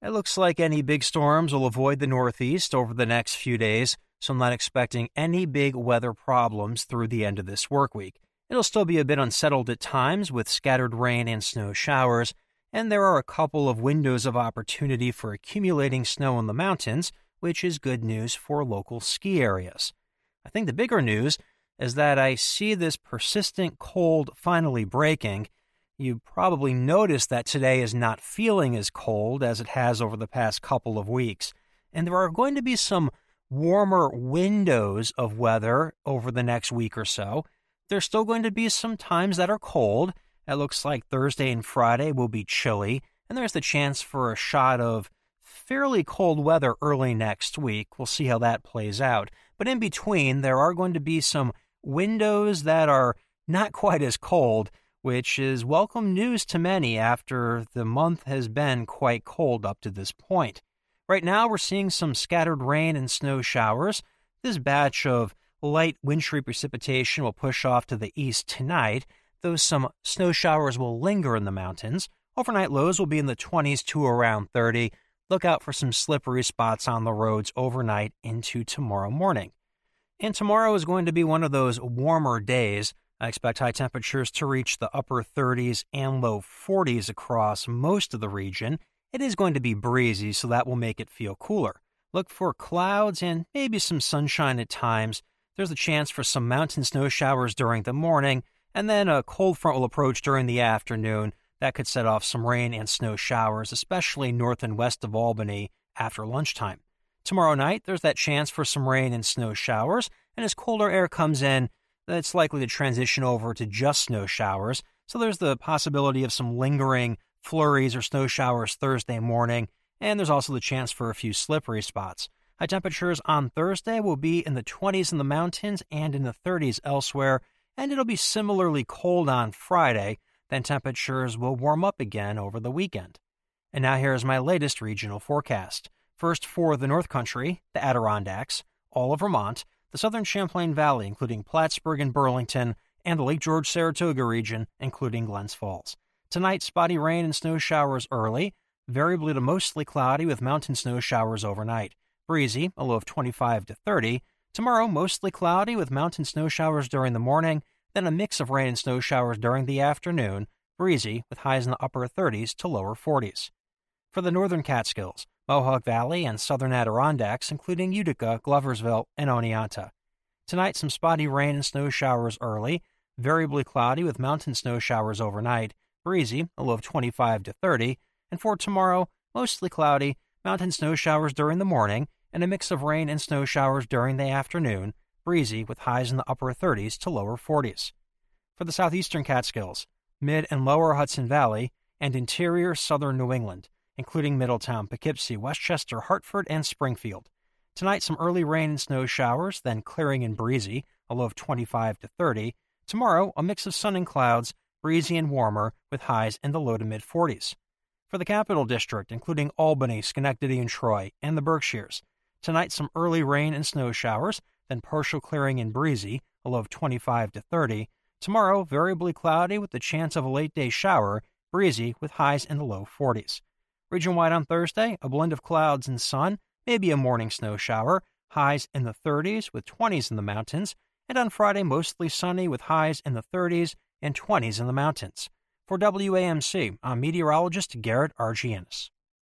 It looks like any big storms will avoid the Northeast over the next few days, so I'm not expecting any big weather problems through the end of this work week. It'll still be a bit unsettled at times with scattered rain and snow showers, and there are a couple of windows of opportunity for accumulating snow in the mountains, which is good news for local ski areas. I think the bigger news is that I see this persistent cold finally breaking. You probably noticed that today is not feeling as cold as it has over the past couple of weeks, and there are going to be some warmer windows of weather over the next week or so. There's still going to be some times that are cold. It looks like Thursday and Friday will be chilly, and there's the chance for a shot of fairly cold weather early next week. We'll see how that plays out. But in between, there are going to be some windows that are not quite as cold, which is welcome news to many after the month has been quite cold up to this point. Right now, we're seeing some scattered rain and snow showers. This batch of light wintry precipitation will push off to the east tonight, though some snow showers will linger in the mountains. Overnight lows will be in the 20s to around 30. Look out for some slippery spots on the roads overnight into tomorrow morning. And tomorrow is going to be one of those warmer days. I expect high temperatures to reach the upper 30s and low 40s across most of the region. It is going to be breezy, so that will make it feel cooler. Look for clouds and maybe some sunshine at times. There's a chance for some mountain snow showers during the morning, and then a cold front will approach during the afternoon. That could set off some rain and snow showers, especially north and west of Albany after lunchtime. Tomorrow night, there's that chance for some rain and snow showers, and as colder air comes in, it's likely to transition over to just snow showers, so there's the possibility of some lingering flurries or snow showers Thursday morning, and there's also the chance for a few slippery spots. High temperatures on Thursday will be in the 20s in the mountains and in the 30s elsewhere, and it'll be similarly cold on Friday. Then temperatures will warm up again over the weekend. And now here's my latest regional forecast. First for the North Country, the Adirondacks, all of Vermont, the southern Champlain Valley, including Plattsburgh and Burlington, and the Lake George-Saratoga region, including Glens Falls. Tonight, spotty rain and snow showers early, variably to mostly cloudy with mountain snow showers overnight. Breezy, a low of 25 to 30. Tomorrow, mostly cloudy with mountain snow showers during the morning, then a mix of rain and snow showers during the afternoon, breezy with highs in the upper 30s to lower 40s. For the northern Catskills, Mohawk Valley and southern Adirondacks, including Utica, Gloversville, and Oneonta. Tonight, some spotty rain and snow showers early, variably cloudy with mountain snow showers overnight, breezy, a low of 25 to 30, and for tomorrow, mostly cloudy, mountain snow showers during the morning, and a mix of rain and snow showers during the afternoon, breezy with highs in the upper 30s to lower 40s. For the southeastern Catskills, mid and lower Hudson Valley, and interior southern New England, including Middletown, Poughkeepsie, Westchester, Hartford, and Springfield. Tonight, some early rain and snow showers, then clearing and breezy, a low of 25 to 30. Tomorrow, a mix of sun and clouds, breezy and warmer, with highs in the low to mid-40s. For the Capital District, including Albany, Schenectady, and Troy, and the Berkshires. Tonight, some early rain and snow showers, then partial clearing and breezy, a low of 25 to 30. Tomorrow, variably cloudy with the chance of a late-day shower, breezy with highs in the low 40s. Region-wide on Thursday, a blend of clouds and sun, maybe a morning snow shower, highs in the 30s with 20s in the mountains, and on Friday, mostly sunny with highs in the 30s and 20s in the mountains. For WAMC, I'm meteorologist Garrett Argianis.